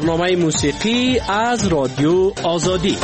برنامه موسیقی از رادیو آزادی.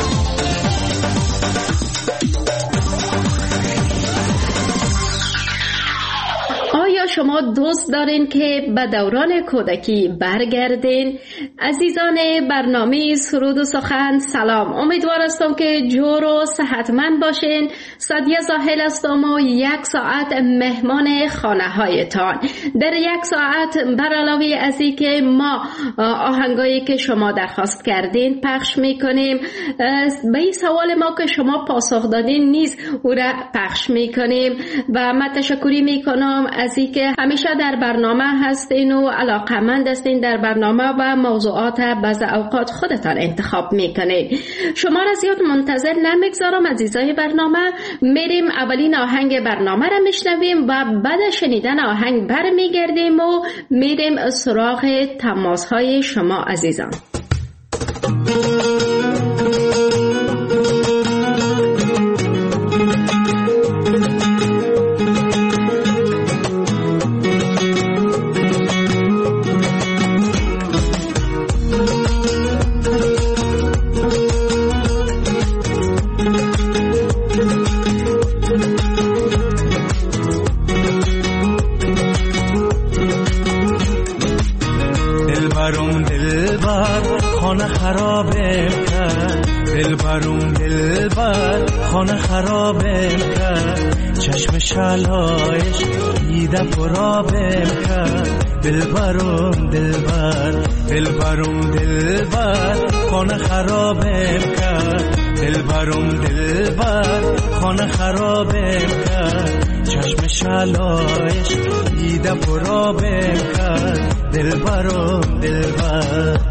آیا شما دوست دارین که به دوران کودکی برگردین؟ عزیزان برنامه سرود و سخن سلام، امیدوار هستم که جور و صحتمند باشین. سادیه زاهل هستم و 1 ساعت مهمان خانه هایتان. در 1 ساعت بر علاوه از این که ما آهنگایی که شما درخواست کردین پخش میکنیم، به این سوال ما که شما پاسخ دادین نیز او را پخش میکنیم و من تشکری میکنم از این که همیشه در برنامه هستین و علاقمند هستین در برنامه و موضوعات بعض اوقات خودتان انتخاب میکنین. شما را زیاد منتظر نمیگذارم عزیزای برنامه، میریم اولین آهنگ برنامه را میشنویم و بعد شنیدن آهنگ برمیگردیم و میریم سراغ تماس های شما عزیزان. خانه خرابم کرد، چشم شلایش دیده پرابم کرد. دلبرم دلبر، دلبرم دلبر، خانه خرابم کرد. دلبرم دلبر، خانه خرابم کرد، چشم شلایش دیده پرابم کرد. دلبرم دلبر.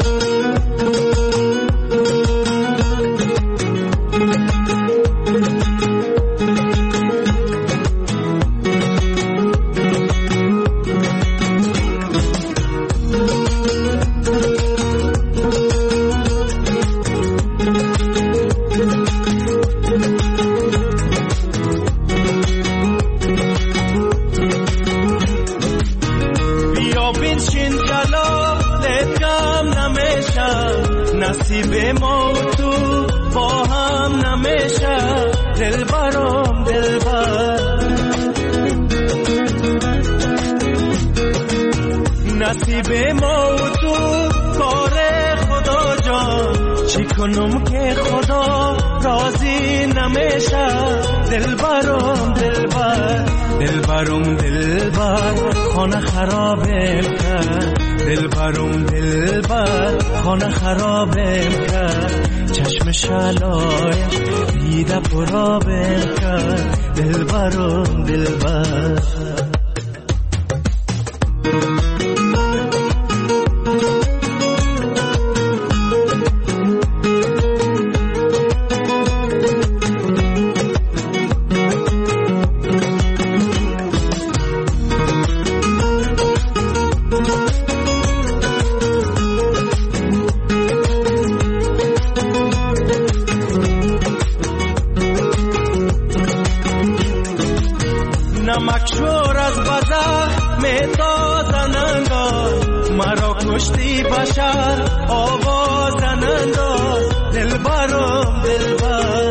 نصیب ما تو با هم نمیشه. دلبرم دلبر، نصیب ما تو کار خدا جان. چی کنم که خدا راضی نمیشه. دلبرم دلبر، دلبرم دلبر، خانه خرابم کرد. دلبرم دلبر، خانه خرابم کرد، چشم شلایش دیده پرابم کرد. دلبرم دلبر. نمکشور از بزه میتازن انداز، مرا کشتی بشر آوازن انداز. دلبرم دلبر،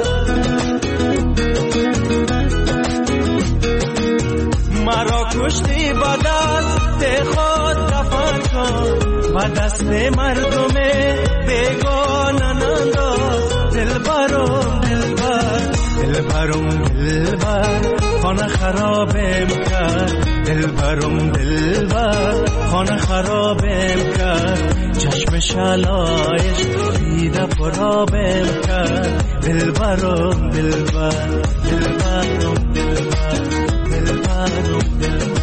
مرا کشتی با دست خود دفن کن، با دست مردم بیگانن انداز. دلبرم دلبر، دلبرم دلبر، خانه خرابم کرد. دلبرم دلبر، خانه خرابم کرد، چشم شلایش دیده پرابم کرد. دلبرم دلبر، دلبرم دلبر، دلبرم دلبر.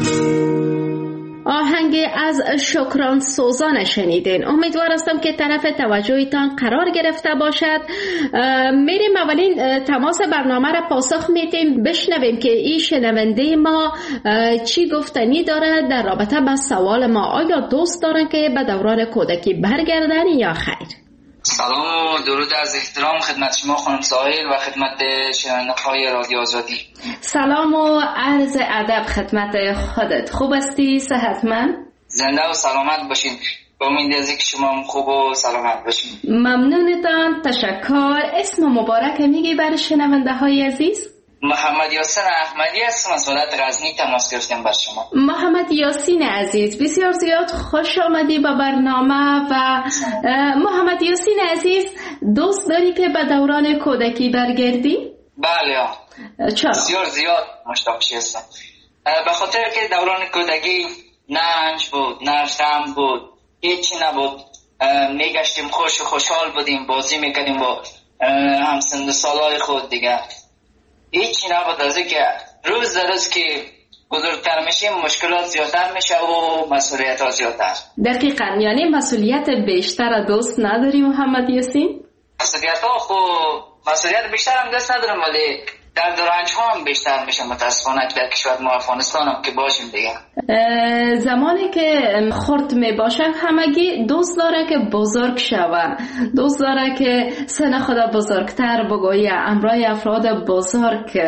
آهنگ از شکران سوزان شنیدین. امیدوار هستم که طرف توجهتان قرار گرفته باشد. میریم اولین تماس برنامه را پاسخ میدیم، بشنویم که این شنونده ما چی گفتنی داره در رابطه با سوال ما. آیا دوست دارن که به دوران کودکی برگردن یا خیر؟ سلام و درود از احترام خدمت شما خانم ساحل و خدمت شنونده‌های رادیو آزادی. سلام و عرض ادب خدمت خودت. خوب هستی؟ صحتمند؟ زنده و سلامت باشین. با امید از اینکه شما هم خوب و سلامت باشین. ممنونتان، تشکر. اسم مبارک میگی برای شنونده های عزیز؟ محمد یاسین احمدی هستم، از ولایت غزنی تماس گرفتم بر شما. محمد یاسین عزیز، بسیار زیاد خوش آمدی به برنامه. و محمد یاسین عزیز، دوست داری که به دوران کودکی برگردی؟ بله. چرا؟ بسیار زیاد مشتاقش هستم، به خاطر که دوران کودکی نه رنج بود، نه غم بود، هیچی نبود. میگشتیم خوش و خوشحال بودیم، بازی میکردیم با همسن سالای خود دیگه. هیچی نبود از اینکه روز در روز که بزرگتر میشیم مشکلات زیادتر میشه و مسئولیت ها زیادتر. دقیقاً، یعنی مسئولیت بیشتر دوست نداری محمد یاسین؟ مسئولیت ها مسئولیت بیشتر هم دست ندارم، ولی درد و رنج ها هم بیشتر میشه متاسفانه در کشور ما افغانستان هم که باشیم دیگه. زمانی که خرد میباشه همگی دوست داره که بزرگ شوه، دوست داره که سن خدا بزرگتر بگویه، امرای افراد بزرگ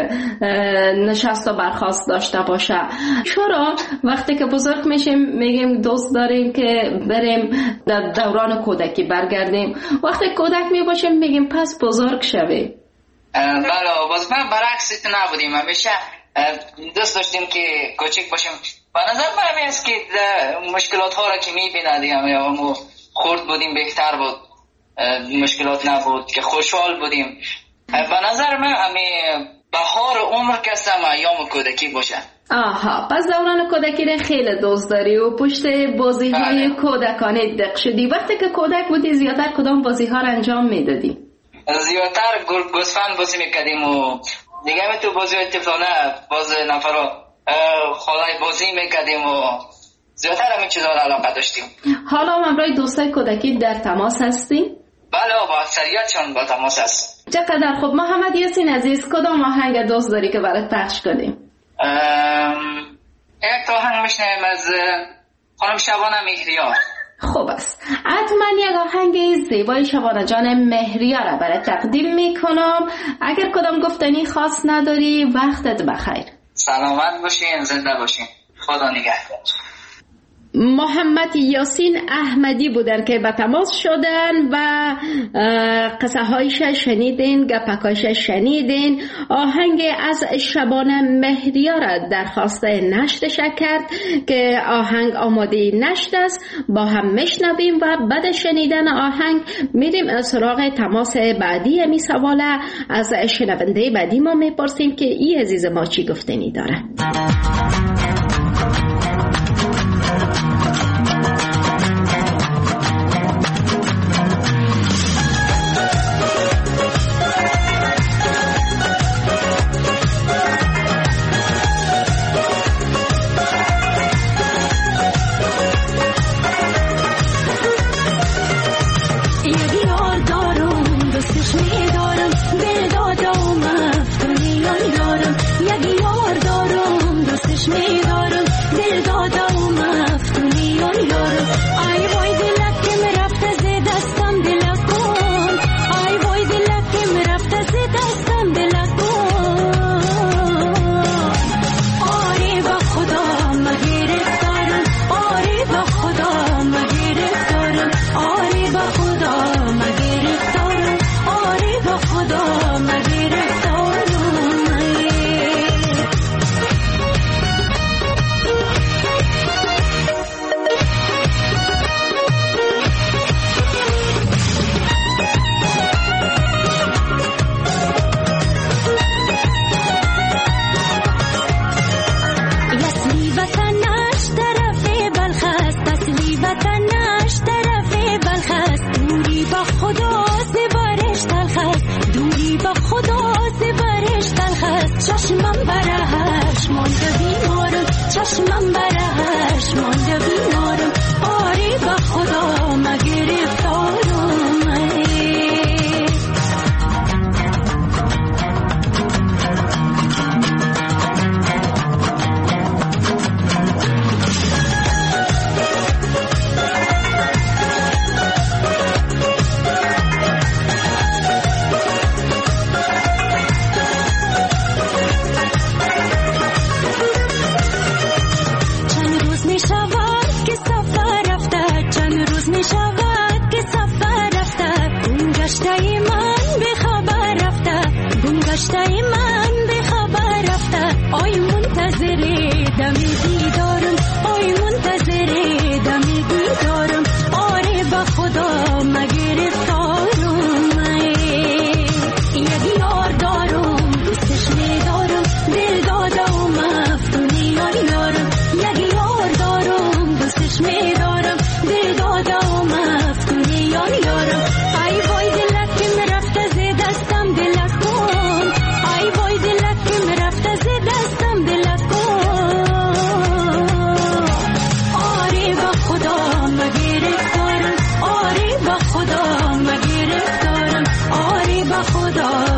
نشست و برخاست داشته باشه. چرا وقتی که بزرگ میشیم میگیم دوست داریم که بریم در دوران کودکی برگردیم، وقتی کودک میباشیم میگیم پس بزرگ شوی؟ بله، باز من برعکس نبودیم، همیشه دوست داشتیم که کوچک باشیم. به نظر من است که مشکلات ها را که میبینیم همه خرد بودیم بهتر بود، مشکلات نبود که خوشحال بودیم. به نظر من همه بهار عمر که هستم ایام کودکی باشه. آها، پس دوران کودکی را خیلی دوست داری و پشت بازی های کودکانه دق شدی. وقتی که کودک بودی زیادتر کدام بازی ها را انجام میدادی؟ زیادتر گوسفند بازی میکردیم و دیگه تو بازی های طفلانه باز نفرا خالای بازی میکردیم و زیادتر همین چیزها را علاقه داشتیم. حالا هم همراه دوستای کودکی در تماس هستی؟ بله، با اکثریتشان با تماس هست. چقدر خوب. محمد یاسین عزیز، کدام آهنگ دوست داری که برات پخش کنیم؟ یک تا آهنگ میشنویم از خانم شبانه مهریار. خوب است، حتما یک آهنگ زیبای شبانه جان مهریار را برای تقدیم میکنم. اگر کدام گفتنی خاص نداری وقتت بخیر. سلامت باشین، زنده باشین، خدا نگهدار. محمد یاسین احمدی بودن که به تماس شدن و قصه هایش شنیدین، گپکایش شنیدین. آهنگ از شبانه مهریار درخواست نشرش کرد که آهنگ آماده نشر است. با هم میشنویم و بعد شنیدن آهنگ میریم سراغ تماس بعدی. می سواله از شنونده بعدی ما میپرسیم که ای عزیز ما چی گفتنی داره.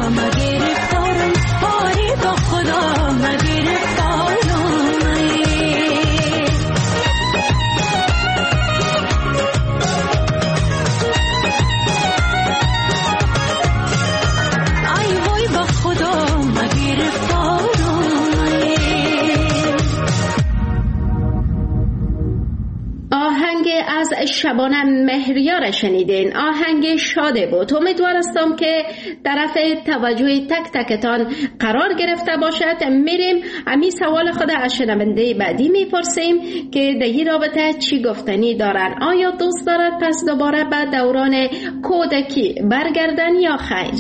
مگرفتارم آری با خدا مگرفتارم ای وای با خدا مگرفتارم. آهنگ از شبانه مهریار شنیدین. آهنگ شاده بود. امیدوار هستم که طرف توجه تک تکتان قرار گرفته باشد. میریم امی سوال خود از شنونده بعدی میپرسیم که در این رابطه چی گفتنی دارن. آیا دوست دارد پس دوباره به دوران کودکی برگردن یا خیر؟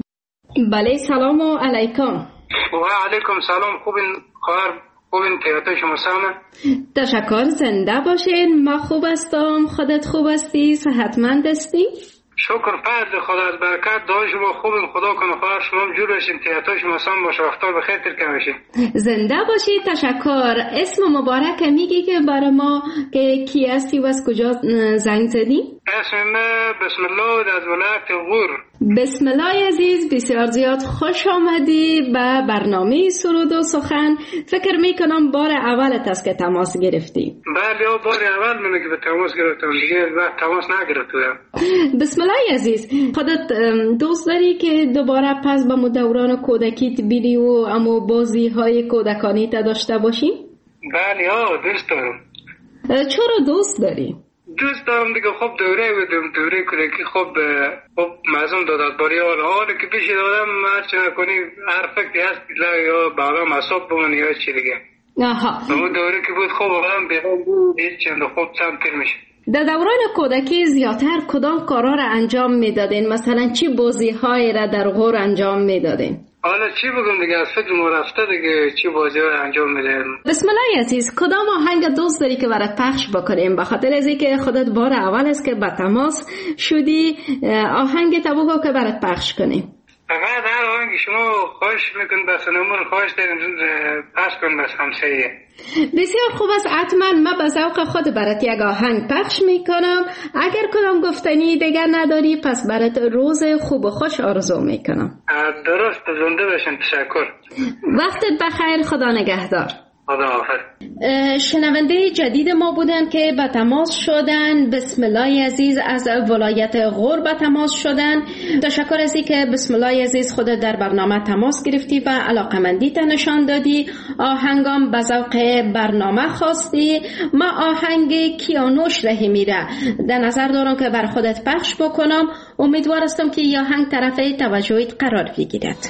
بله سلام علیکم. و علیکم سلام. خوبین خواهر؟ خوبین تیاتا شما سامه؟ تشکر. زنده باشین. ما خوب هستم. خودت خوب هستی؟ صحتمند هستی؟ شکر فرد خدا از برکت. دعای شما خوبین. خدا کنه خواهر شما جور بشین. تیاتا شما سام باشه. وقتا بخیر ترکم بشین. زنده باشی. تشکر. اسم مبارک میگی که برای ما که کی هستی و از کجا زنگ زدی؟ اسم من بسم الله از ولایت غور. بسم الله عزیز، بسیار زیاد خوش آمدی به برنامه سرود و سخن. فکر میکنم بار اولت است که تماس گرفتی. بله بار اول منه که به تماس گرفتم، دیگه وقت تماس نگرفتم. بسم الله عزیز، خودت دوست داری که دوباره پس به دوران کودکیت بیری و اما بازی های کودکانی تا داشته باشی؟ بله دوست دارم. چرا دوست داری؟ دوست دارم دیگه. خب دوره بودم، دوره کودکی خب مزم دادد باری حالا که پیش دادم هرچی نکنی هر فکری هست یا باقام اصاب بمانی یا چی دیگه. اون دوره که بود خب آدم بیرون بود هیچ چند خوب چند تیر میشه. در دوران کودکی زیادتر کدام کارا را انجام میدادین؟ مثلا چی بازی های را در غور انجام میدادین؟ حالا چی بگم دیگه، از فکر ما رفته دیگه چی بازی های انجام میدین. بسم الله عزیز، کدام آهنگ دوست داری که برات پخش بکنیم؟ به خاطر از اینکه خودت بار اول است که به تماس شدی، آهنگ تا بگو که برات پخش کنیم. فقط هر آهنگ شما خواهش میکن بس نمون خواهش دارین پخش کن بس همسایه. بسیار خوب است. حتما ما به ذوق خود برات یک آهنگ پخش میکنم. اگر کدام گفتنی دیگر نداری پس برات روز خوب و خوش آرزو میکنم. درست، زنده باشین. تشکر. وقتت بخیر. خدا نگهدار. شنونده جدید ما بودن که به تماس شدن. بسم الله عزیز از ولایت غور به تماس شدن. تشکر از اینکه بسم الله عزیز خود در برنامه تماس گرفتی و علاقمندیت نشان دادی. آهنگام به ذوق برنامه خواستی. ما آهنگ کیانوش رحیمی را در نظر دارم که بر خودت پخش بکنم. امیدوار هستم که این آهنگ طرف توجهت قرار بگیرد.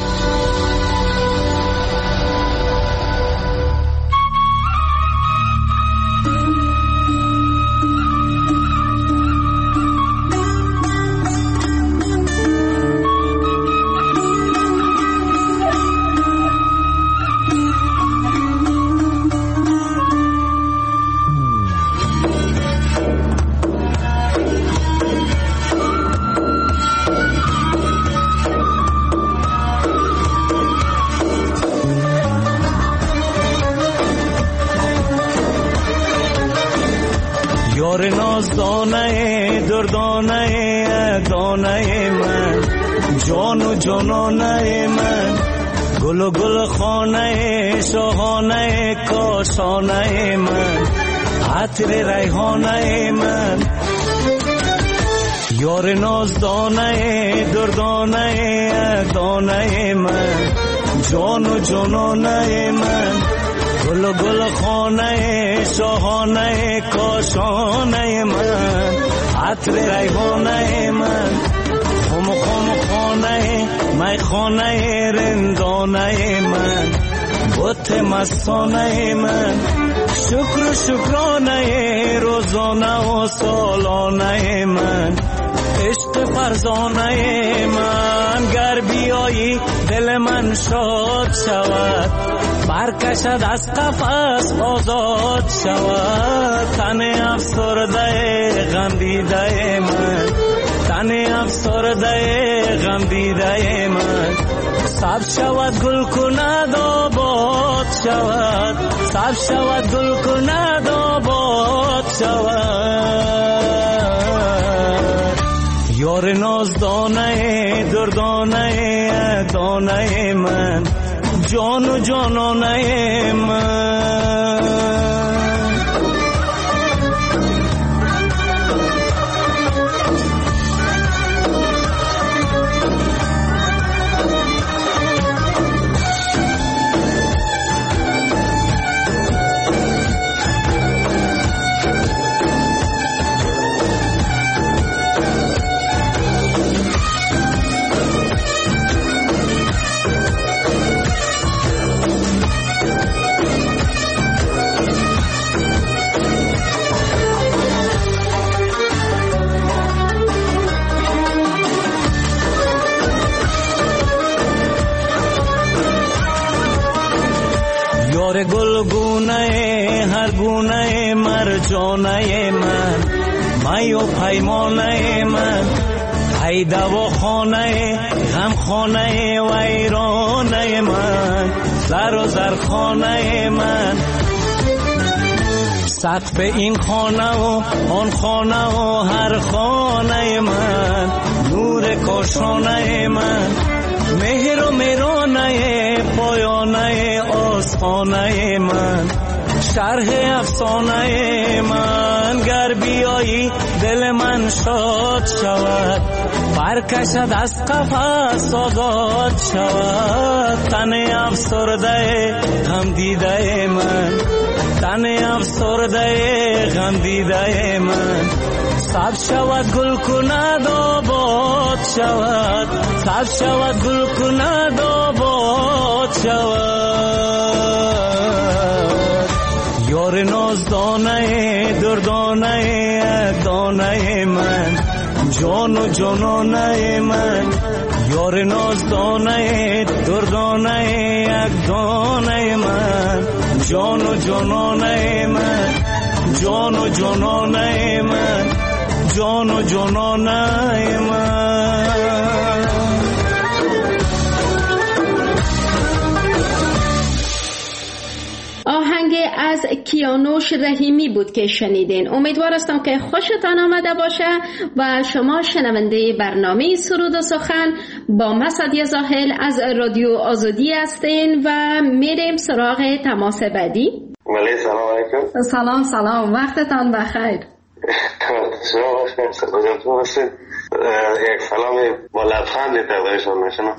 دانه دردانه دانه من، جان و جانانه من، گل و گل خانه شاهانه کاشانه من، عطر ریحانه من، یار ناز دانه دردانه دانه من، جان و جانانه من، گل و گل خانه شاهانه کاشانه من، عطر ریحانه من، خم خم خانه می خانه رندانه من، بت مستانه من، شکر شکرانه روزانه و سالانه من، عشق فرزانه من، گر بیایی دل من شاد شود، برکشد از قفس آزاد شود، تن افسرده غم دیده من، تن افسرده غم دیده من، سبز شود گل کند آباد شود، سبز شود گل کند آباد شود، یار نازدانه دردانه دانه من، جان و جانانه من. گلگونه هر گونه مرجانه من، می و پیمانه من، پیده و خانه غم خانه و ایرانه من، زر و زرخانه من، سقف این خانه و آن خانه و هر خانه من، نور کاشانه من، مهر و میرانه پایانه آستانه من، شرح افسانه من. گر بیایی دل من شاد شود، برکشد از قفس آزاد شود. تن افسرده غم دیده من، تن افسرده غم دیده من، سبز شود گل کند آباد شود، سبز شود گل کند آباد شود. یار نازدانه دردانه دانه من، جان و جانانه من، یار نازدانه دردانه یک دانه من، جان و جانانه من، جان و جانانه من، جان و جانانه من. آهنگ از کیانوش رحیمی بود که شنیدین. امیدوار هستم که خوشتان آمده باشه و شما شنونده برنامه سرود و سخن با مسعد زاهل از رادیو آزادی هستین و میریم سراغ تماس بعدی. ولی سلام علیکم. سلام وقتتان بخیر. شما باشید، سلام باشید. یک سلام با لبخند تقدیمشون میشم.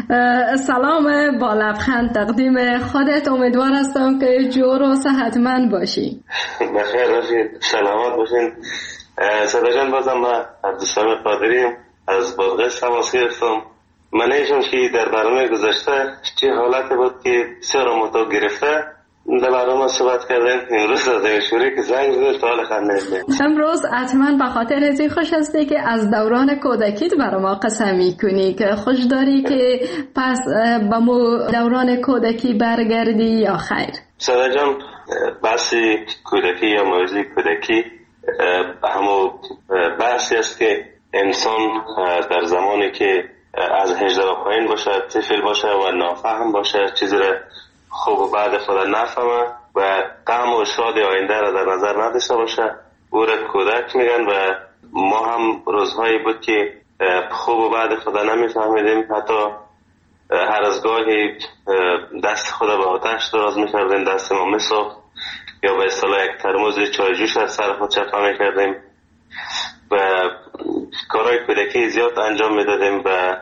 سلام با لبخند تقدیم خودت. امیدوار هستم که جور و صحتمند باشی. بخیر باشید، سلامت باشید. صدا جان، بازم من عبدالسلام قادری از بادغیس تماس گرفتم. من ایشون که در برنامه گذشته چه حالتی بود که بسیار متو گرفته در برنامه صحبت کردیم. امروز از شوری که زنگ زده سوال خنده. امروز حتما به خاطر ازی خوش هستی که از دوران کودکیت برای ما قسم میکنی که خوش داری که پس به مو دوران کودکی برگردی یا خیر؟ صدا جان، بحثی کودکی یا موضوع کودکی همون بحثی است که انسان در زمانی که از 18 و پایین باشه، طفل باشه و نافهم باشه، چیزی را خوب و بعد خود نفهمه و غم و شاد آینده را در نظر نداشته باشه، او را کودک میگن. و ما هم روزهایی بود که خوب و بعد خود نمیفهمیدیم، حتی هر از گاهی دست خود به آتش دراز میکردیم، دست ما میسوخت یا به اصطلاح یک ترموز چای جوش از سر خود چپا میکردیم و کارهای کودکی زیاد انجام میدادیم و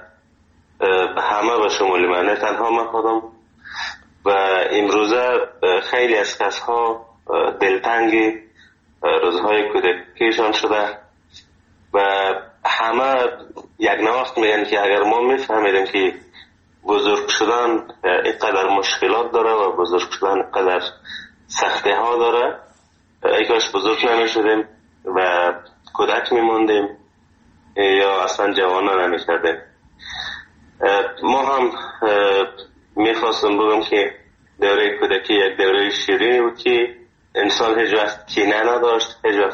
همه به شمول من، نه تنها من خودم. و امروزه خیلی از کسها دلتنگی روزهای کودکیشان شده و همه یک نواخت میگن که اگر ما میفهمیدیم که بزرگ شدن اینقدر مشکلات داره و بزرگ شدن اینقدر سختی ها داره، ای کاش بزرگ نمیشدیم و کودک میموندیم یا اصلا جوانه نمیکردیم. ما هم میخواستم بگم که دوره کودکی یک دوره شیرینی بود که انسان هیچ وقت کینه نداشت، هیچ وقت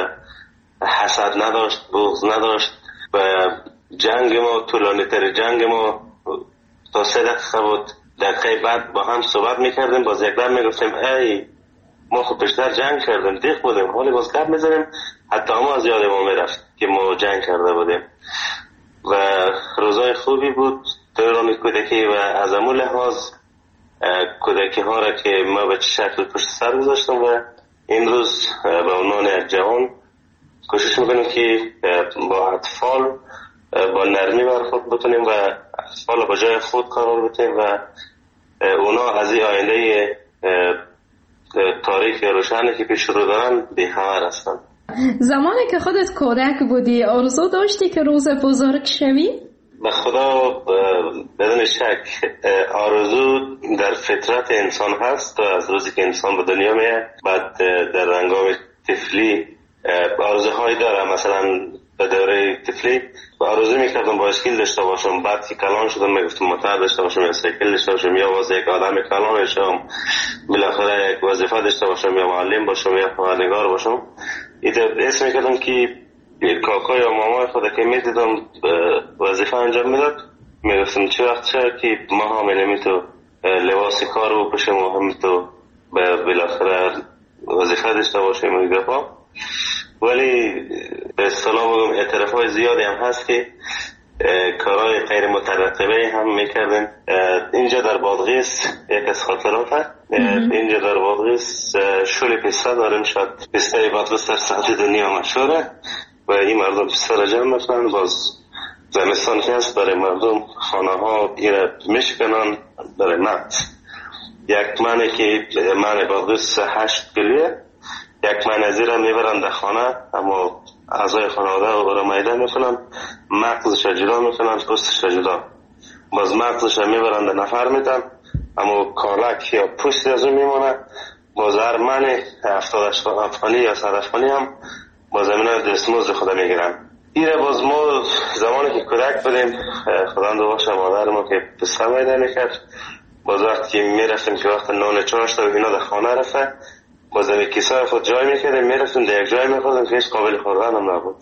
حسد نداشت، بغض نداشت و جنگ ما، طولانی تر جنگ ما تا 3 دقیقه بود. دقیقه بعد با هم صحبت میکردیم، باز یک دم میگفتیم ای ما خود بیشتر جنگ کردیم، دیخ بودیم، حالی باز گپ میزنیم، حتی ما از یاد ما میرفت که ما جنگ کرده بودیم و روزای خوبی بود. دوران کودکی و از همون لحاظ کودکی ها را که ما به چه شکل پشت سر گذاشتم و این روز به عنوان یک جوان کوشش میکنیم که با اطفال با نرمی برخورد بکنیم و اطفال با جای خود قرار بدیم و اونا از این آینده تاریک روشنی که پیش رو دارن بی‌خبر هستن. زمانی که خودت کودک بودی آرزو داشتی که روز بزرگ شوی؟ به خدا بدون شک آرزو در فطرت انسان است و از روزی که انسان به دنیا میاد بعد در هنگام طفلی آرزوهایی داره. مثلا به دوره طفلی آرزو میکردم بایسکل داشته باشم، بعد که کلان شدم میگفتم موتور داشته باشم یا سایکل داشته باشم یا واسه یک آدم کلان بشم، بالاخره یک وظیفه داشته باشم یا معلم باشم یا خبرنگار باشم. این اسم میکردم که کاکا یا مامای خود که میدیدم وظیفه انجام میداد میگفتم چه وقت شد که ما همینمی تو لباس کار رو بپوشیم و هم تو بالاخره وظیفه داشته باشیم این دفعه. ولی به اصطلاح بگم اعتراف های زیادی هم هست که کارهای غیر مترقبه هم میکردیم. اینجا در بادغیس یک از خاطرات هست. اینجا در بادغیس شل پسته داریم، شاید پسته بادغیس در سطح دنیا مشهوره و این مردم پسته را جمع میکنن. باز زمستان که هست برای مردم خانه ها ایره میشکنن برای مت. یک منه که من بادغیس 8 کیلویه، یک من از این را میبرن در خانه، اما اعضای خانواده را میده میکنن، مغزش را جدا میکنن، پوستش را جدا. باز مغزش را میبرن در نفر میدن، اما کالک یا پوست از اون میمونه. باز هر من 70 افغانی یا 100 افغانی هم باز همین دستمزد خدا میگیرن. ایره باز ما زمانی که کودک بودیم خدا دو باشه مادر ما که پسته میده میکرد، باز وقتی که میرفتیم که وقت نان چاشت و اینا در خانه رفته باز این کیسه خود جای میکردیم میرفتیم در یک جای میخوردیم که هیچ قابل خوردن هم نبود.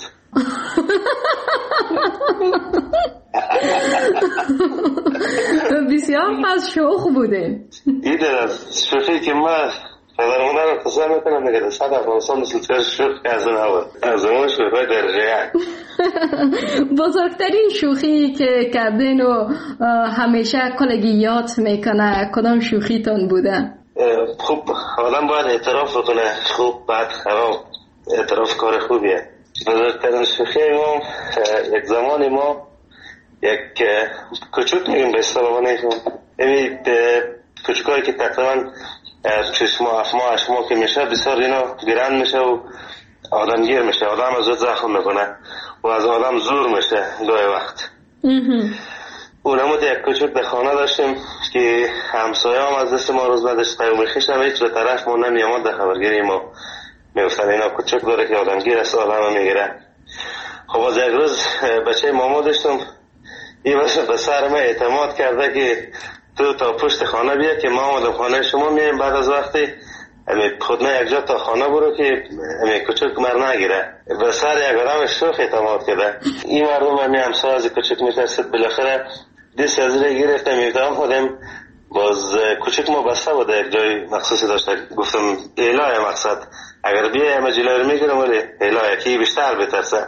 بسیار پس شوخ بوده. این در از شوخی که ما پدر مادر قصه میکنم میگه در صد افغانستان مثل چه شوخ که از نبود، از اون شوخی درجه یک. بزرگترین شوخی که کردین و همیشه کلگی یاد میکنه کدام شوخیتون بوده؟ خوب آدم باید اعتراف بکنه، خوب بعد خراب. اعتراف کار خوبیه. بزرگترین شوخی ما یک زمانی ما یک کچوک میگیم به اصطلاح نیستم، این کچوکایی که تقریبا 6 ماه 7 ماه 8 ماه که میشه بسیار اینا گرند میشه و آدم گیر میشه، آدم از زود زخم میکنه و از آدم زور میشه گاهی وقت. اونمو یک کچوک در خانه داشتیم که همسایه هم از دست ما روز نداشت، قیوم خیش هم هیچ به طرف ما نمیامد در خبرگیری ما میگفتن اینا کچوک داره که آدم گیر است آدم هم میگیره. خب از یک روز بچه ماما داشتم این به سر ما اعتماد کرده که تو تا پشت خانه بیا که ما آمدم خانه شما میایم، بعد از وقتی خود نه یک جا تا خانه برو که کچوک مر نگیره. به سر یک آدم شوخ اعتماد کرده. این مردم همی همسایه از کچوک میترسید، بالاخره دست از رو گرفتم میفتم خودم. باز کچوک ما بسته بوده یک جای مخصوصی داشته، گفتم ایلای مقصد اگر بیای همه جلوی رو میگیرم ولی ایلای که بیشتر بترسه.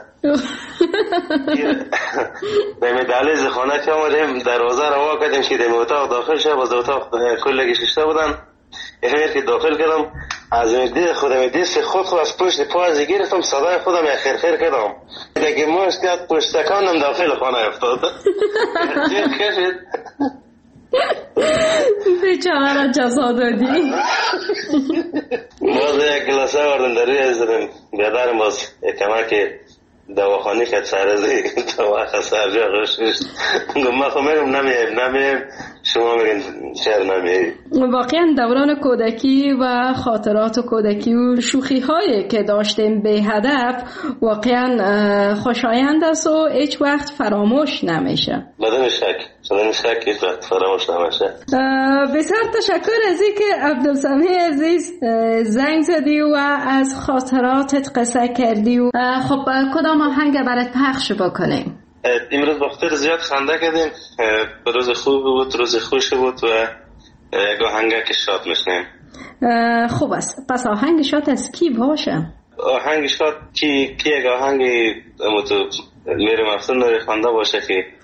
به دهلیز خانه که آمدیم دروازه رو وا کردیم که دم اتاق داخل شد، باز اتاق کلگی ششته بودن. امیر که داخل کردم از دید خودم دست خود از پشت پا از گرفتم، صدای خودم خیر کردم دیگه موش کرد پشتکانم داخل خانه افتاد. بیچاره را جزا دادی. باز یک گلاسه وردن در روی ازداریم بیادرم، باز کمک دواخانی که سرزی دواخه سرجا روشش ما خب میرم نمیم شما میگن شهر نمیم. واقعا دوران کودکی و خاطرات کودکی و شوخی هایی که داشتیم به هدف واقعا خوشایند است و هیچ وقت فراموش نمیشه. بدون شک هیچ وقت فراموش نمیشه. بسیار تشکر از این که عبدالسمیع عزیز زنگ زدی و از خاطراتت قصه کردی و خب کدام آهنگ برات پخش بکنیم؟ امروز بخاطر زیاد خنده کردیم، روز خوب بود، روز خوش بود و یک آهنگ که شاد میشنیم. خوب است، پس آهنگ شاد از کی باشه؟ آهنگ شاد کی یک آهنگ میره مفتون داری خنده باشه که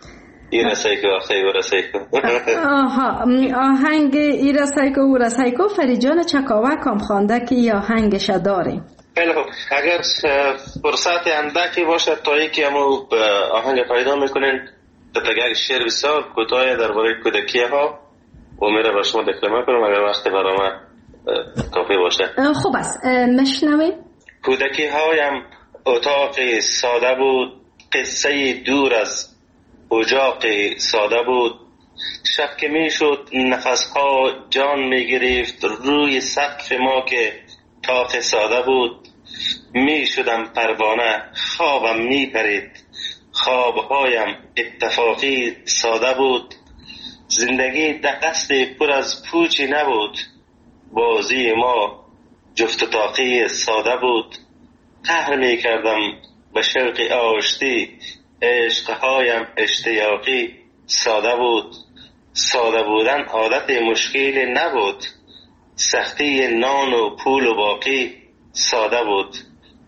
ایرا سایکو آخه سایکو. آها، آهنگ ایرا سایکو اورا سایکو فریجان چکاوک هم خوانده که یا آهنگش داریم. خیلی خوب، اگر فرصت اندکی باشه تا یکی همو آهنگ پیدا میکنین تتگر شعر بسیار کوتاه درباره کودکی ها و میره با شما دکلمه کنم اگر وقت برای کافی باشه. خوب است، مشنویم. کودکی هایم اتاق ساده بود، قصه دور از اجاق ساده بود. شب که می شد نفسها جان می گرفت روی سقف ما که تاق ساده بود. می شدم پروانه خوابم می پرید، خوابهایم اتفاقی ساده بود. زندگی دقست پر از پوچی نبود، بازی ما جفت تاقی ساده بود. قهر می کردم به شوق آشتی، عشقهایم اشتیاقی ساده بود. ساده بودن عادت مشکلی نبود، سختی نان و پول و باقی ساده بود.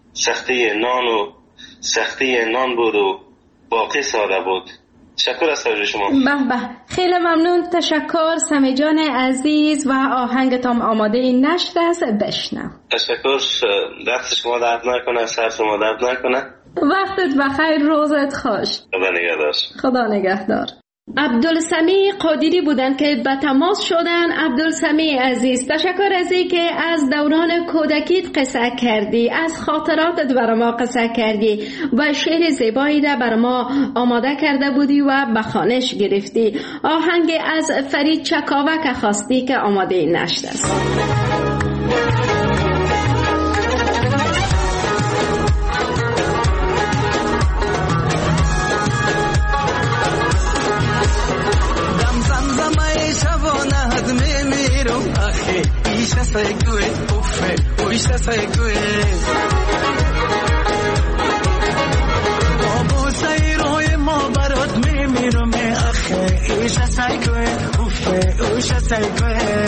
سختی نان بود و باقی ساده بود. تشکر از توجه شما. به خیلی ممنون، تشکر سمی جان عزیز و آهنگتان آماده این نشر است، بشنو. تشکر، دست شما درد نکنه، سر شما درد نکنه. وقتت بخیر، روزت خوش. خدا نگهدار. خدا نگهدار. عبدالسمی قادری بودن که به تماس شدن. عبدالسمی عزیز، تشکر از این که از دوران کودکیت قصه کردی، از خاطراتت برای ما قصه کردی و شعر زیبایی را برای ما آماده کرده بودی و به خوانش گرفتی. آهنگ از فرید چکاوک خواستی که آماده نشده است. سایکوی اوفه اویشتا سایکوی بابا سایروی ما برات میمیرم اخه ایشتا سایکوی اوفه اویشتا سایکوی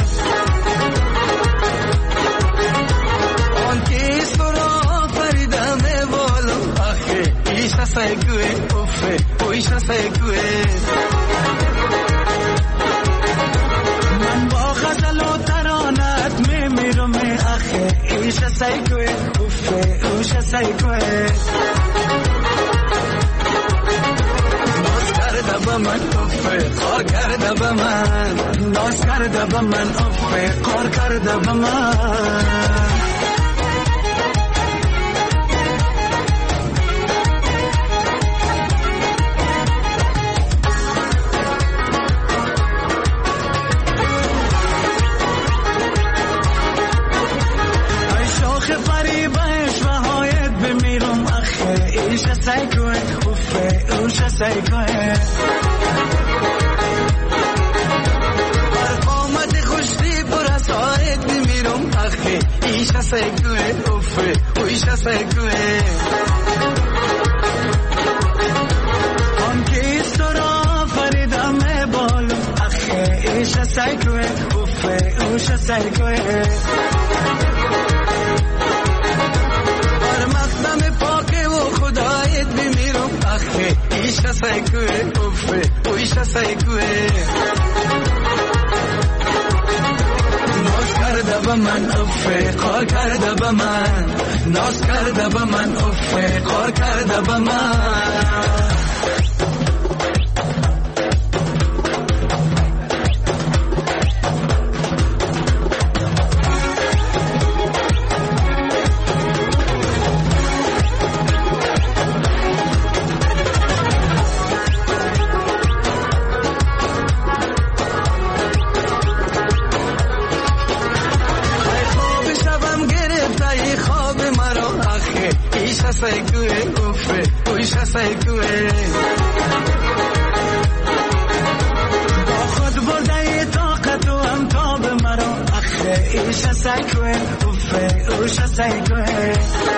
آن کیس برا فریدم والو اخه ایشتا سایکوی اوفه اویشتا سایکوی ایشا سایکوی اوفه اوشا سایکوی ناز کرده با من اوفه خار کرده با من ناز کرده با من اوفه خار کرده با من سایکوی اوفه اوشا سایکوی آمد خوشتی پر از آید بمیرم اخی ایشا سایکوی اوفه اوشا سایکوی آن کیست را فریدم بالو اخی ایشا سایکوی اوفه اوشا سایکوی ایشا سایکوی اوفه اویشا سایکوی ناز کرده با من اوفه کار کرده با من ناز کرده با من اوفه کار کرده با من سایکوی اوفه اویشا سایکوی با خود برده طاقت و امتاب مرا اخه ایشا سایکوی اوفه اوشا سایکوی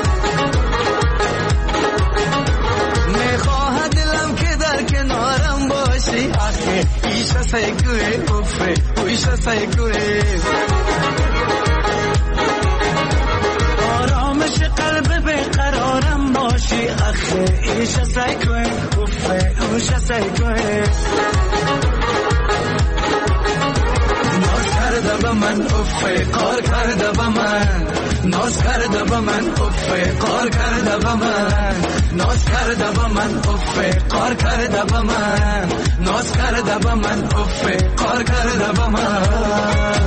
میخواهد دلم که در کنارم باشی اخه ایشا سایکوی اوفه اویشا سایکوی آرام همیشه قلب بیقرارم باشی اخه ایشه سعی کن اوفه اوشه سعی کن ناز کرده به من اوفه کار کرده به من ناز کرده به من اوفه کار کرده به من ناز کرده به من اوفه کار کرده به من ناز کرده به من اوفه کار کرده به من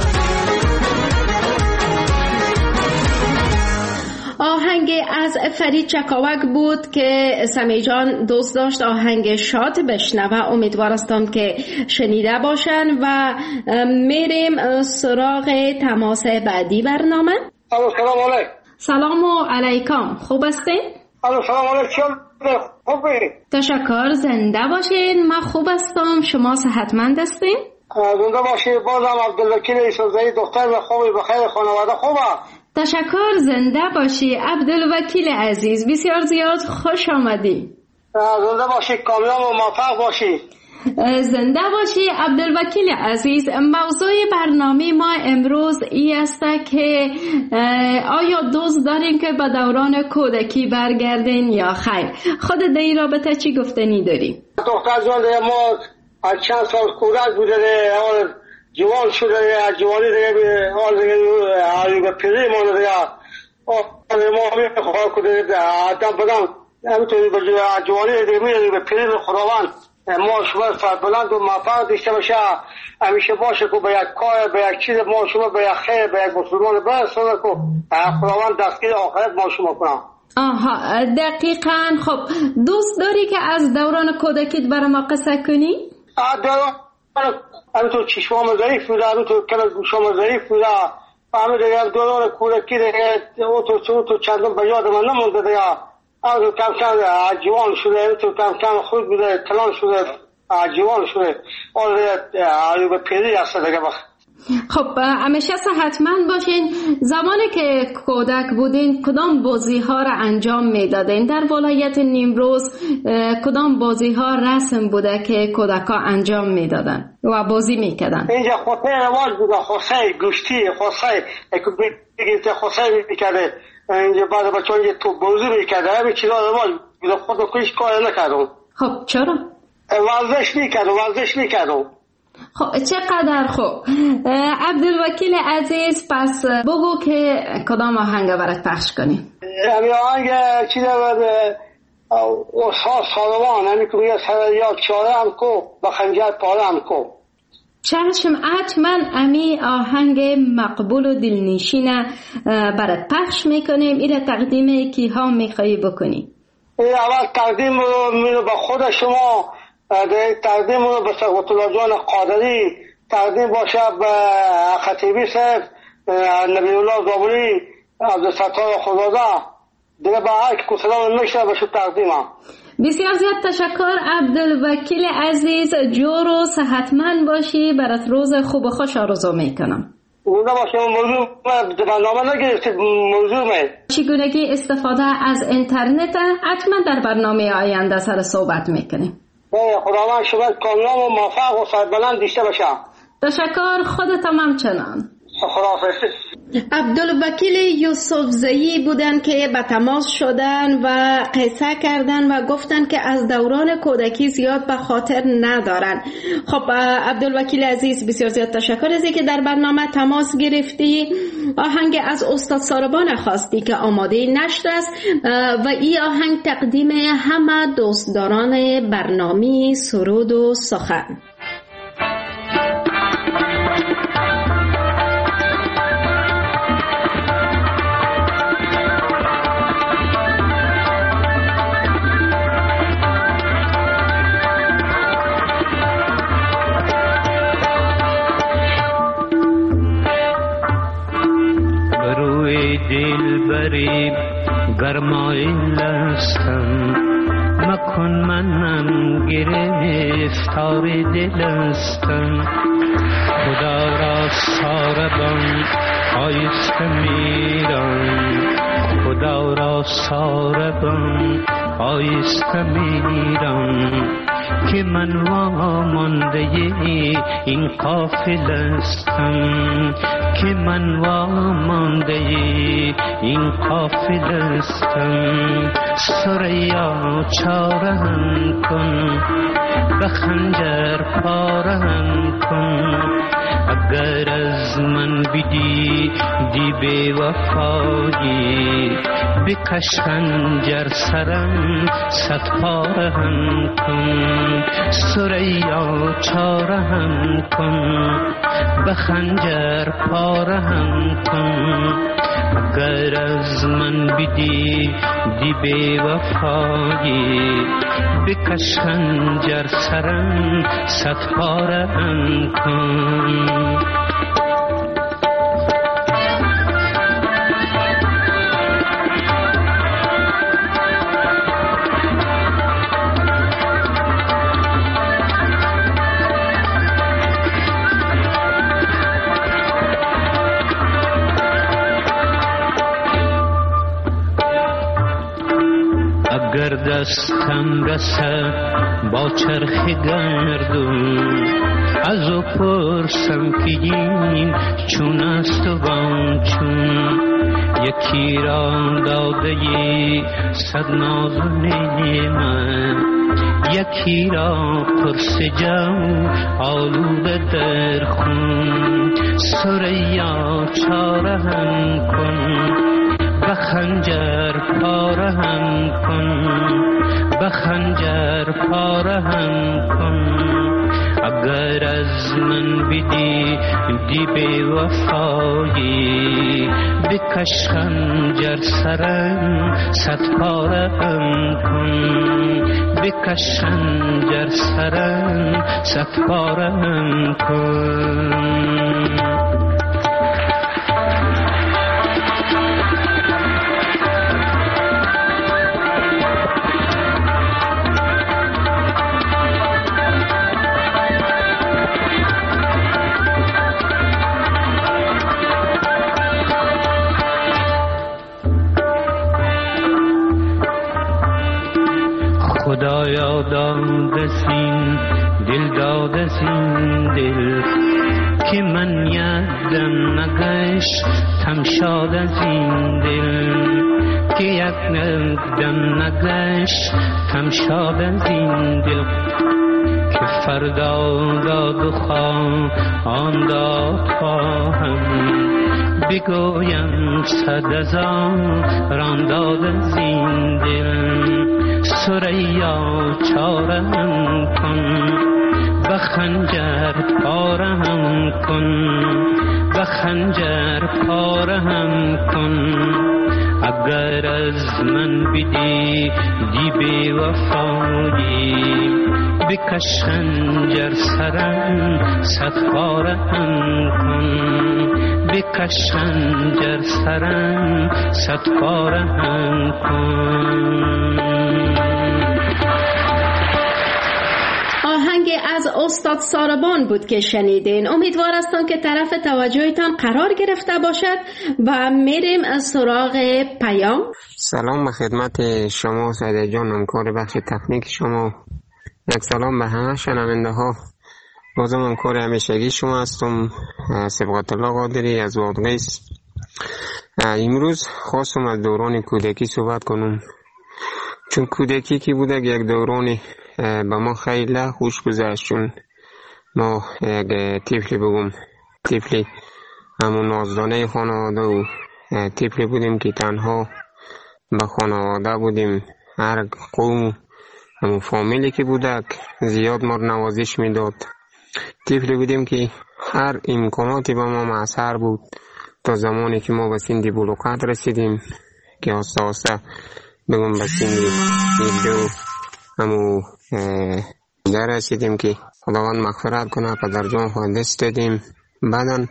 آهنگ از فرید چکاوک بود که سمی جان دوست داشت آهنگ شاد بشنوه. امیدوارستم که شنیده باشن و میریم سراغ تماس بعدی برنامه. سلام علیکم. سلام علیکم. خوب هستین؟ سلام علیکم. خوبی؟ تشکر. زنده باشین. من خوب هستم. شما صحتمند هستین؟ زنده باشید. بازم عبدالوکیل یوسفزئی دختر خوبی بخیر خانواده خوبه؟ تشکر. زنده باشی عبدالوکیل عزیز. بسیار زیاد خوش آمدی. زنده باشی کامیاب و موفق باشی. زنده باشی عبدالوکیل عزیز. موضوع برنامه ما امروز ای است که آیا دوست دارین که به دوران کودکی برگردین یا خیر؟ خود در این رابطه چی گفتنی داری؟ دختر جان ما از چند سال کودک بوده جوان شده از جوانی دیگه حال دیگه به پیری مانده دیگه ما همین خواه کده آدم بدم همینطوری به جوانی دیگه میره به پیری خداوند ما شما فربلند و موفق داشته باشه همیشه باشه که به یک کار به یک چیز ما شما به یک خیر به یک مسلمان برسونه که خداوند دستگیر آخرت ما شما کنم. آها دقیقاً. خب دوست داری که از دوران کودکیت برای ما قصه کنی؟ دوران همینطور چشمام ضعیف بوده همینطور کلک گوشام ضعیف بوده همین دیگه دوران کودکی دیگه اوتو چندان به یاد من نمونده دیگه همینطور کم کم جوان شده همینطور کم کم خود بوده کلان شده جوان شده آره به پیری هسته دیگه خب همیشه صحتمند باشین. زمانی که کودک بودین کدام بازی ها را انجام میدادین؟ در ولایت نیمروز کدام بازی ها رسم بوده که کودک ها انجام میدادن و بازی میکردن؟ اینجا خوصه رواج بوده خوصه گوشتی خوصه خوصه میکرده اینجا بعد بچه ها تو بازی میکرده همین چیزا رواج بوده خود کلیش کار نکردم. خب چرا؟ ورزش میکردم. خب چقدر خوب. عبدالوکیل عزیز پس بگو که کدام آهنگ برات پخش کنیم؟ همین آهنگ چیزه اصحاب سالوان همین که میگه سر یاد چاره هم کو با خنجر پاره هم کو. چشم حتما امی آهنگ مقبول و دلنشین برات پخش میکنیم. این تقدیم کی ها میخوایی بکنی؟ اول تقدیم رو به خود شما تقدیم رو به سقوط الله جان قادری تقدیم باشه به خطیبی صاحب نبی الله زابوری عبدالستار خداده دیگه به هر که سلام میشه بشه تقدیمم. بسیار زیاد تشکر عبدالوکیل عزیز. جور و صحتمند باشی. برات روز خوب و خوش آرزو میکنم. زنده باشی. موضوع برنامه نگرفتید موضوع چگونگی استفاده از اینترنت حتما در برنامه آینده سر صحبت میکنیم. خداوند شما کامیاب و موفق و سربلند داشته باشه. تشکر. خودت هم همچنان. خداحافظ. عبدالوکیل یوسفزئی بودن که به تماس شدن و قصه کردن و گفتن که از دوران کودکی زیاد به خاطر ندارن. خب عبدالوکیل عزیز بسیار زیاد تشکر از اینکه در برنامه تماس گرفتی. آهنگ از استاد ساربان خواستی که آماده نشر است و این آهنگ تقدیم همه دوستداران برنامه سرود و سخن. دلبری گرمای لستم مکن منم گرفتار دلستم خدا را ساربان آیسته میرم خدا را ساربان آیسته میرم که من وامانده این قافلستم، که من وامانده این قافلستم. ثریا چاره‌ام کن، به خنجر پاره‌ام کن. اگر از من بدی دی بی وفایی، بکش خنجر سرم صد پاره‌ام کن. ثریا چاره‌ام کن، به خنجر پاره‌ام کن. اگر از من بدی دی بی وفایی، بکش خنجر سرم صد پاره‌ام کن. اگر دستم رسد با چرخ گردون، از او پرسم که این چون است و آن چون. یکی را داده صد ناز و نعمت، یکی را قرص جو آلوده در خون. ثریا چاره‌ام کن، به خنجر پاره‌ام کن. به خنجر پاره‌ام کن. اگر از من بدی دی بی وفایی، بکش خنجر سرم صد پاره‌ام کن. بکش خنجر سرم صد پاره‌ام کن. خدایا داده سین دل، داده سین دل، که من یادم نگشت تم شاد از این دل. که یک دم نگشت تم شاد از این دل. که فردا داد و خواه آن داد خواهم، بگویم صد هزاران داد از این دل. ثریا چاره‌ام کن، به خنجر پاره‌ام کن. به خنجر پاره‌ام کن. اگر از من بدی دی بی وفایی، بکش خنجر سرم صد پاره‌ام کن. بکش خنجر سرم صد پاره‌ام کن. آهنگ از استاد ساربان بود که شنیدین. امیدوار هستم که طرف توجهتان قرار گرفته باشد و میریم از سراغ پیام. سلام به خدمت شما سعید جان، همکار بخش تکنیک شما. یک سلام به همه شنونده ها. بازم همکار همیشگی شما هستم، سبقت الله قادری از وادغیس. امروز خواستم از دوران کودکی صحبت کنم، چون کودکی که بوده یک دورانی به ما خیلی خوش گذشت. چون ما یک طفلی بگم، طفلی همون نازدانه خانواده و طفلی بودیم که تنها به خانواده بودیم. هر قوم همون فامیلی که بودک زیاد ما نوازش میداد. طفلی بودیم که هر امکاناتی به ما معصر بود تا زمانی که ما به سن بلوغت رسیدیم، که آسته آسته بگم به سن 12 همو در رسیدیم که خداوند مغفرت کنه، پدر جان حادث دادیم. بعدا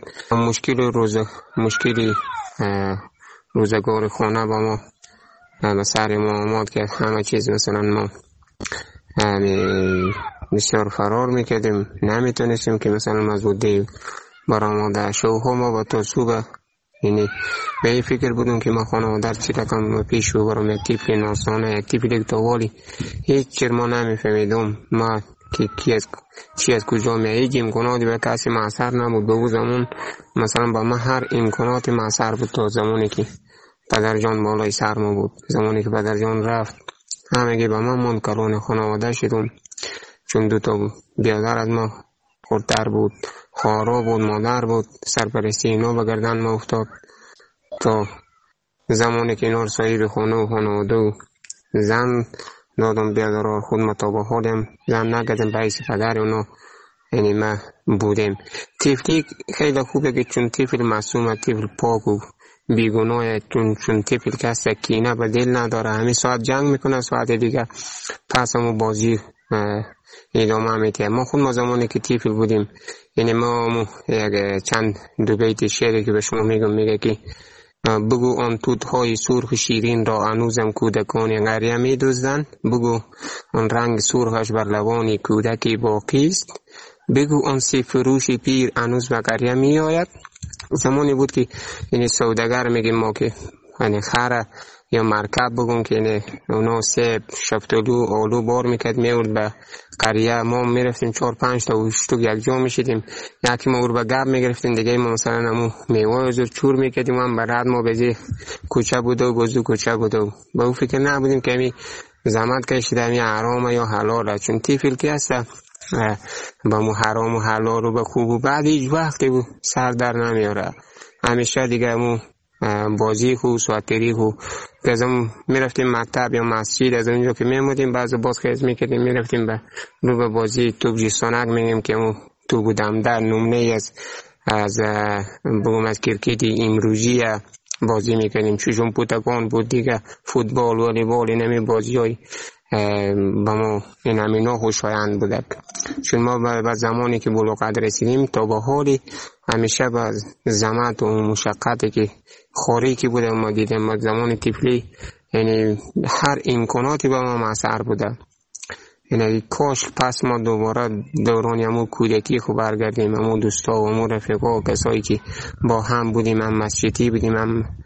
مشکلی روزگار خانه با ما به سر ما آمد که همه چیز مثلا ما بسیار فرار میکردیم، نمیتونستیم که مثلا مزوده برآمده شوها ما با تا صبح یعنی به این فکر بودم که ما خانواده چی رقم پیش ببرم، یک طفل ناسانه، یک طفل توالی هیچ چیز ما نمیفهمیدم ما که چی از کجا میاد. هیچ امکاناتی به کسی معصر نبود. به اون زمان مثلا با ما هر امکانات معصر بود. تا زمانی که پدر جان بالای سر ما بود، زمانی که پدر جان رفت همگی با ما منکران خانواده شدیم، چون دو تا بیادر از ما خردتر بود، خواهرا بود، مادر بود، سرپرستی اینا به گردن ما افتاد. تا زمانی که اینا صاحب خانه و خانواده و زن دادم بیادرها خود ما تا به حالم زن نگدم به حیث پدر اونا، یعنی ما بودیم. طفلی خیلی خوبه که چون طفل معصومه، طفل پاک و بیگناه، چون طفل کسی کینه به دل نداره، همین ساعت جنگ میکنه، ساعت دیگه پس همون بازی ادامه میده. ما خود ما زمانی که طفل بودیم، یعنی ما یک چند دو بیت شعری که به شما میگه که بگو آن توت‌های سرخ شیرین را هنوزم کودکان قریه می‌دزدند، بگو آن رنگ سرخش بر لبان کودکی باقی است، بگو آن سیب فروش پیر هنوز به قریه می‌آید. زمانی بود که یعنی سوداگر میگیم ما که یعنی خره یا مرکب بگون که یعنی اونا سیب شفتالو آلو بار میکرد میورد به قریه، ما میرفتیم 4-5 تا اشتوک یک جا میشیدیم، یکی ما به گب میگرفتیم، دیگه ما مثلا همون میوه زور چور میکردیم، هم برد ما بزی کوچه بوده و گزو کوچه بوده و با او فکر نبودیم که همی زحمت کشیده همی حرامه یا حلاله، چون طفل که هست با مو حرام و حلال رو به خوب و بعد هیچ وقتی سر در نمیاره، همیشه دیگه همون بازی خو سواتری خو گزم میرفتیم مکتب یا مسجد، از اونجا که میمودیم بعضی باز خیز میکردیم میرفتیم رو به بازی توپ جیسانک میگیم که اون تو بودم در نمونه از بگم از کرکتی امروزی بازی میکنیم، چون پوتکان بود دیگه، فوتبال والیبال اینمی بازی های با ما این همینا خوشایند بودک. چون ما به زمانی که بلوغت رسیدیم تا به حالی همیشه با زحمت و مشقتی که خوری که بوده ما دیدیم، ما زمان طفلی یعنی هر امکاناتی با ما معصر بوده، یعنی کاش پس ما دوباره دوران همون کودکی خوب برگردیم، همون دوستا و همون رفقا و کسایی که با هم بودیم، هم مسجدی بودیم،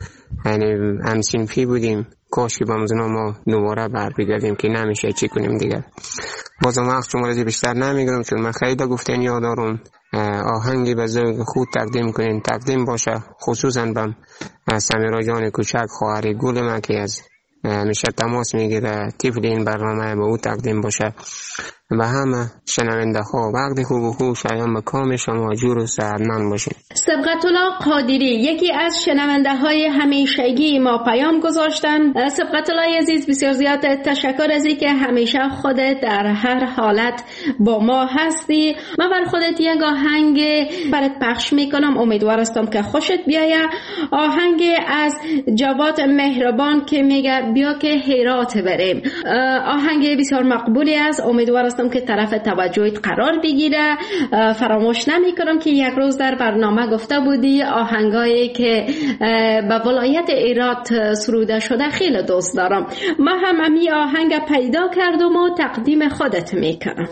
هم صنفی بودیم، کاش که با ما دوباره بگردیم که نمیشه چی کنیم دیگر. بازم وقت شما رازی بیشتر نمیگرم چون من خیلی گفتن یادارم، آهنگی به ذوق خود تقدیم کنین، تقدیم باشه خصوصا به سمیرا جان کوچک خواهر گل من که از همیشه تماس میگیره، طفل این برنامه به او تقدیم باشه و همه شنونده ها وقت خوب و خوش ایام به کام شما جور و سعدمند باشین. سبقت الله قادری یکی از شنونده های همیشگی ما پیام گذاشتن. سبقت الله عزیز بسیار زیاد تشکر از اینکه همیشه خودت در هر حالت با ما هستی. من بر خودت یک آهنگ برات پخش میکنم، امیدوار هستم که خوشت بیاید. آهنگ از جواد مهربان که میگه بیا که هرات بریم. آهنگ بسیار مقبولی است، امیدوار هستم که طرف توجهت قرار بگیره. فراموش نمی کنم که یک روز در برنامه گفته بودی آهنگایی که به ولایت هرات سروده شده خیلی دوست دارم. ما هم امی آهنگ پیدا کردم و تقدیم خودت میکنم.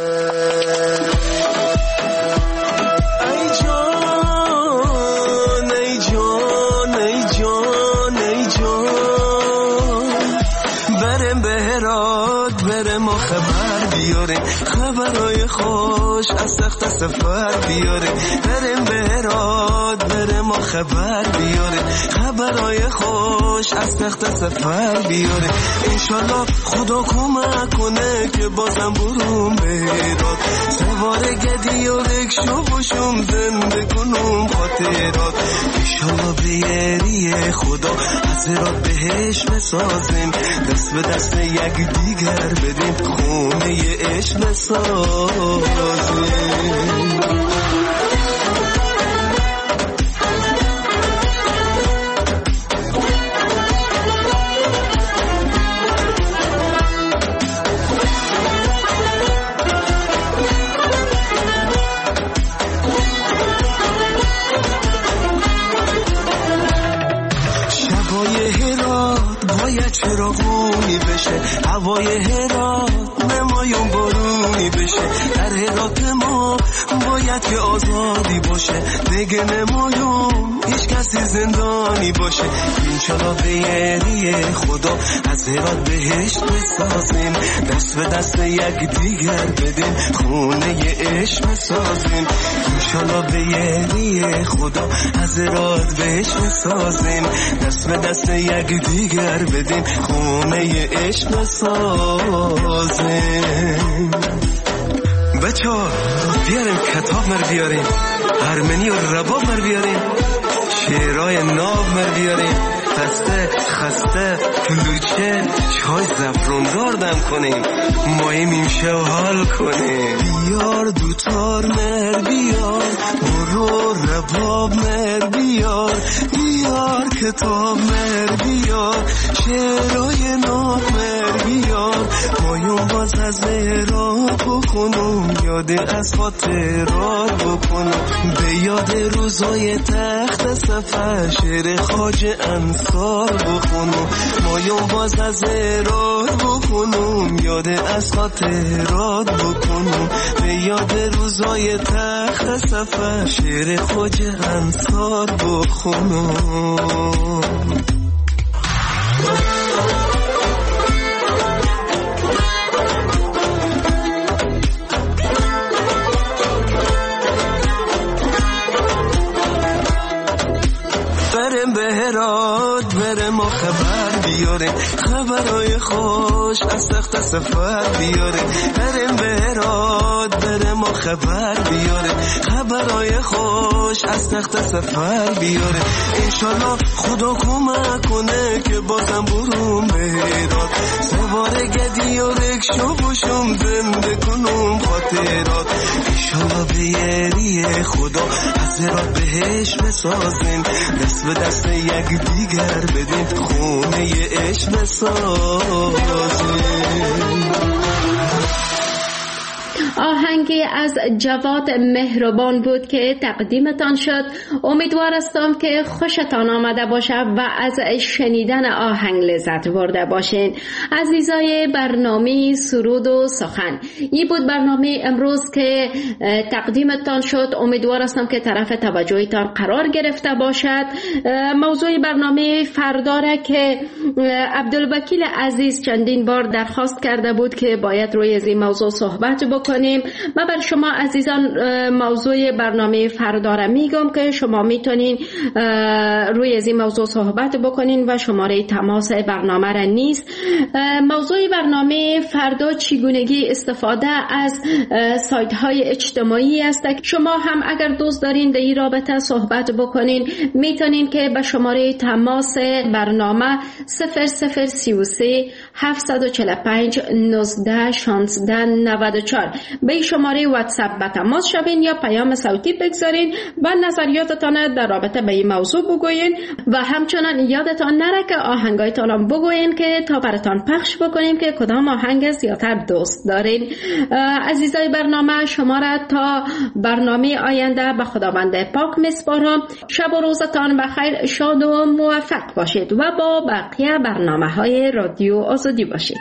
خبرای خوش از تخت سفر بیاره، بریم به هرات بریم و خبر بیاره، خبرای خوش از تخت سفر بیاره، انشالله خدا کمک کنه که بازم بروم به هرات، سوار گدی و رکشو باشم زنده کنم خاطرات، انشالله بیاری خدا از هرات بهش بسازیم، دست به دست یک دیگر بدیم، خونه عشق بسازیم. شبای هرات باید چراغونی بشه، هوای هرات نمایون بارونی بشه، در هرات ما باید باید که آزادی باشه، دیگه نمایون هیچ کسی زندانی باشه. انشالله به یاری خدا از هرات بهشت بسازیم، دست به دست یک دیگر بدیم، خونه عشق بسازیم. انشالله به یاری خدا از هرات بهشت بسازیم، دست به دست یک دیگر بدیم، خونه عشق بسازیم. بچه‌ها بیاریم کتاب مر بیاریم، هرمنی و رباب مر بیاریم، شعرهای ناب مر بیاریم، خسته کلوچه چای زفروندار دم کنیم، مایه میمشه و حال کنیم. بیار دوتار مر بیار، برو رباب مر بیار، بیار کتاب مر بیار، شعرهای ناب مر بیار، مایون باز از مهراب بخونم، یاد از خاطرات بکنم، به یاد روزای تخت سفر شعر خواجه انصار بخونم، مایون باز از مهراب بخونم، یاد از خاطرات بکنم، به یاد روزای تخت سفر شعر خواجه انصار بخونم. برم به هرات برم و خبر بیاریم، خبرهای خوش از تخت سفر بیاریم. برم به هرات برم و خبر بیاریم، خبرهای خوش از تخت سفر بیاریم. انشالله خدا کمک کنه که بازم برم به هرات، سوار گدی و رکشو باشم زنده کنم خاطرات. انشالله به یاری خدا از هرات بهش بسازیم، دست به دست یک دیگر بدیم، خونه عشق بسازیم. آهنگی از جواد مهربان بود که تقدیمتان شد. امیدوار هستم که خوشتان آمده باشه و از شنیدن آهنگ لذت برده باشین. عزیزای برنامه سرود و سخن، این بود برنامه امروز که تقدیمتان شد. امیدوار هستم که طرف توجهتان قرار گرفته باشد. موضوع برنامه فردا را که عبدالوکیل عزیز چندین بار درخواست کرده بود که باید روی این موضوع صحبت بکنیم. من بر شما عزیزان موضوع برنامه فردا را میگم که شما میتونین روی از این موضوع صحبت بکنین و شماره تماس برنامه را نیست. موضوع برنامه فردا چگونگی استفاده از سایت های اجتماعی است. شما هم اگر دوست دارین در این رابطه صحبت بکنین میتونین که به شماره تماس برنامه 0033 745 19 16 94 به شماره واتساپ به تماس شوین یا پیام صوتی بگذارین و نظریاتتان در رابطه به این موضوع بگوین و همچنان یادتان نره که آهنگایتان هم بگوین که تا براتان پخش بکنیم که کدام آهنگ زیادتر دوست دارین. عزیزای برنامه، شما را تا برنامه آینده به خداوند پاک میسپارم. شب و روزتان بخیر، شاد و موفق باشید و با بقیه برنامه‌های رادیو آزادی باشید.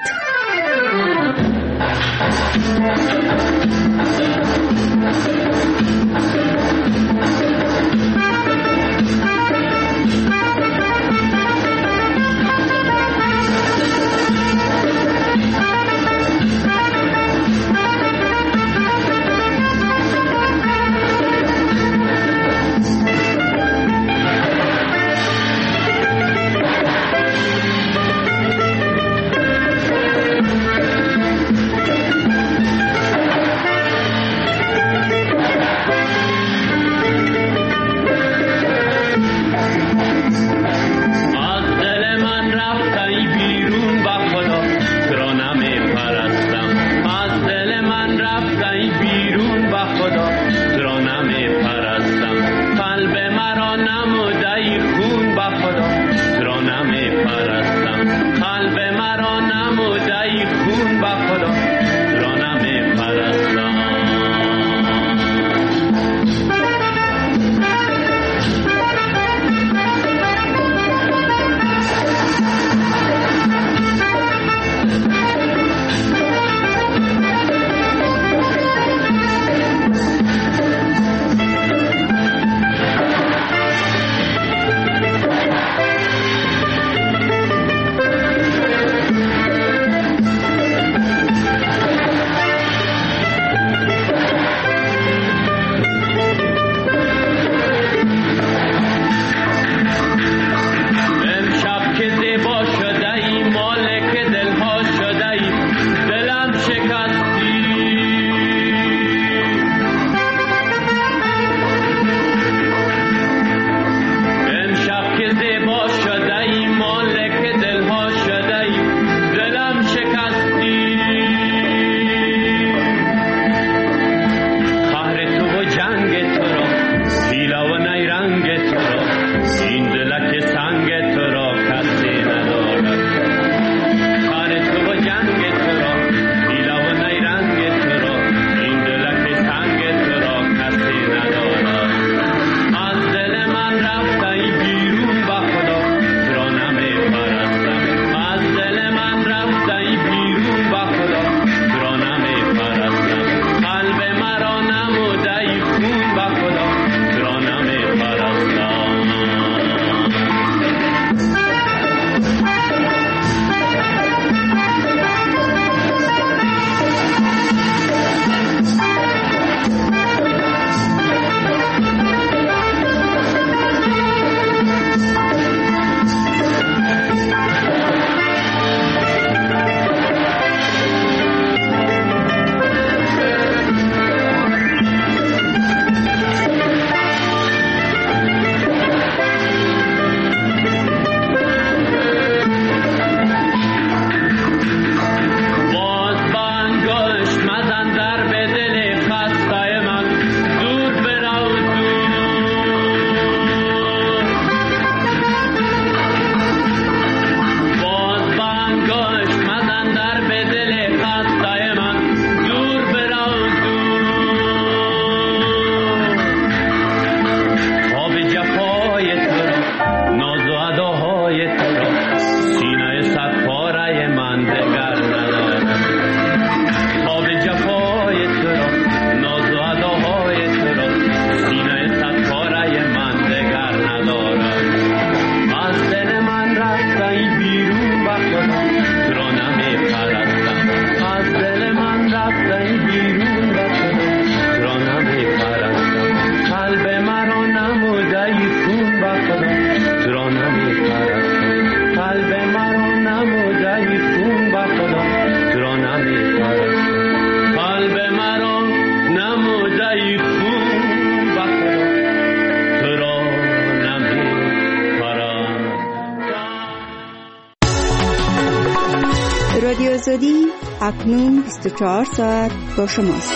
آزادی اکنون 24 ساعت با شماست.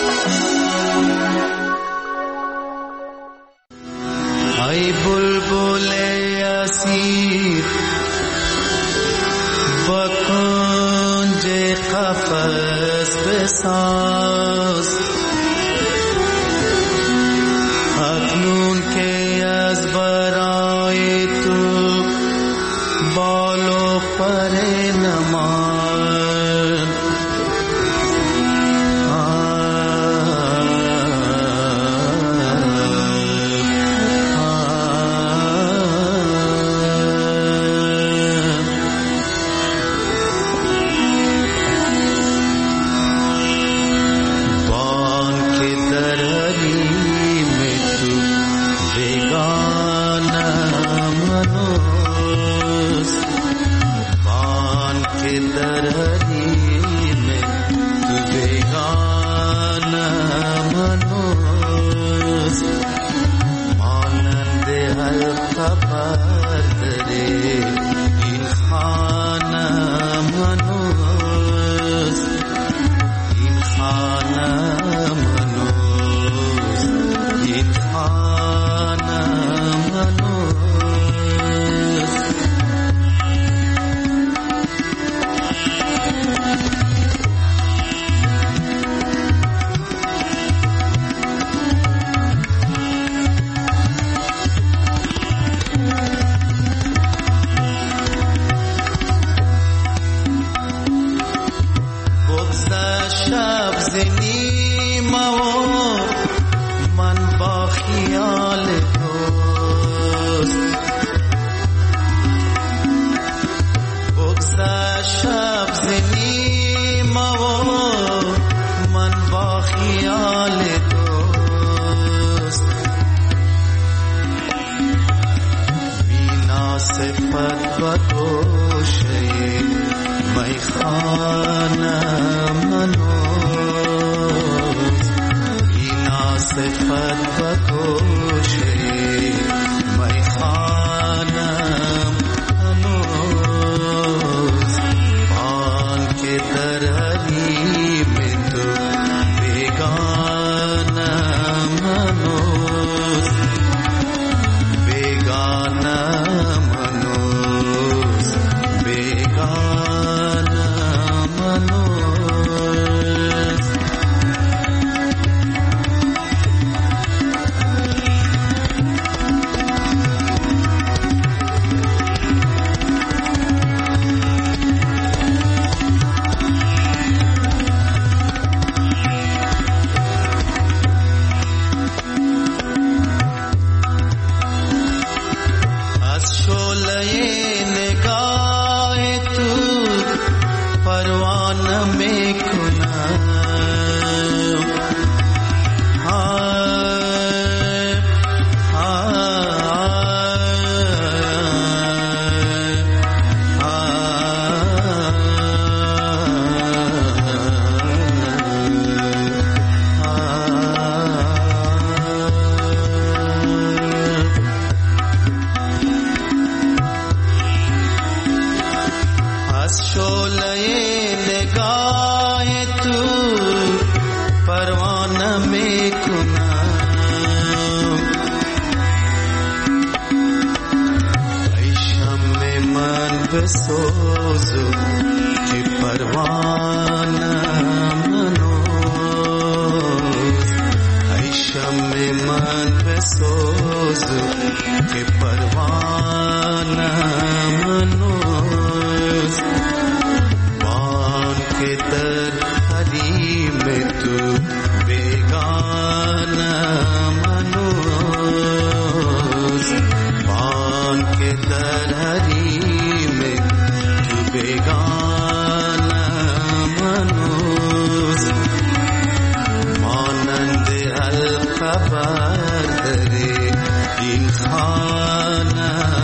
ای بلبل اسیر با کنج قفس بساز، اکنون که از برای تو بال و پر نمان، خبر داره این خانه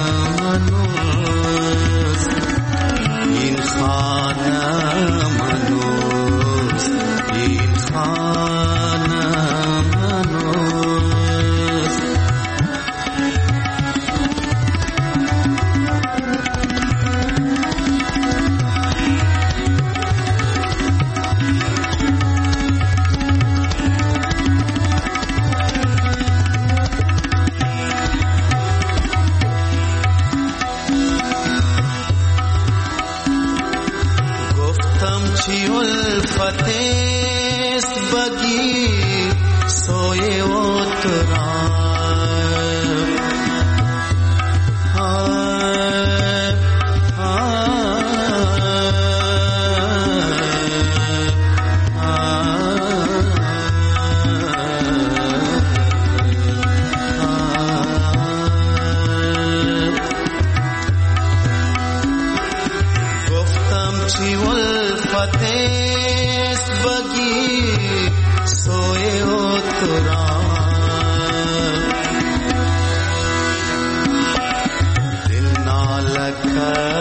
الفتست بگی سوی و دل نالکر